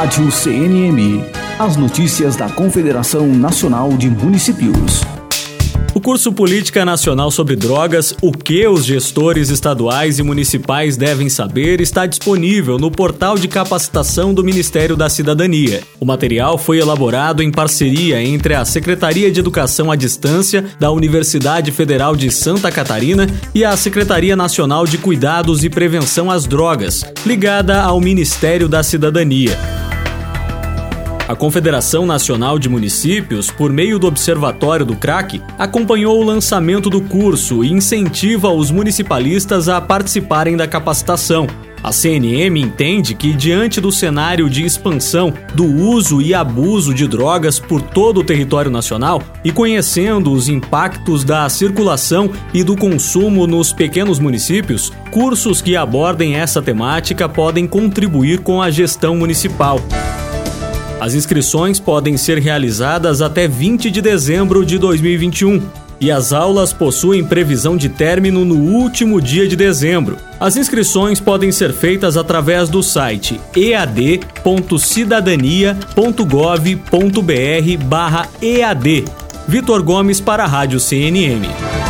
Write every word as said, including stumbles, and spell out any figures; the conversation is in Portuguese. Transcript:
Rádio C N M. As notícias da Confederação Nacional de Municípios. O curso Política Nacional sobre Drogas, o que os gestores estaduais e municipais devem saber, está disponível no portal de capacitação do Ministério da Cidadania. O material foi elaborado em parceria entre a Secretaria de Educação à Distância da Universidade Federal de Santa Catarina e a Secretaria Nacional de Cuidados e Prevenção às Drogas, ligada ao Ministério da Cidadania. A Confederação Nacional de Municípios, por meio do Observatório do Crack, acompanhou o lançamento do curso e incentiva os municipalistas a participarem da capacitação. A C N M entende que, diante do cenário de expansão do uso e abuso de drogas por todo o território nacional e conhecendo os impactos da circulação e do consumo nos pequenos municípios, cursos que abordem essa temática podem contribuir com a gestão municipal. As inscrições podem ser realizadas até vinte de dezembro de dois mil e vinte e um e as aulas possuem previsão de término no último dia de dezembro. As inscrições podem ser feitas através do site e a d ponto cidadania ponto gov ponto b r barra E A D. Vitor Gomes para a Rádio C N M.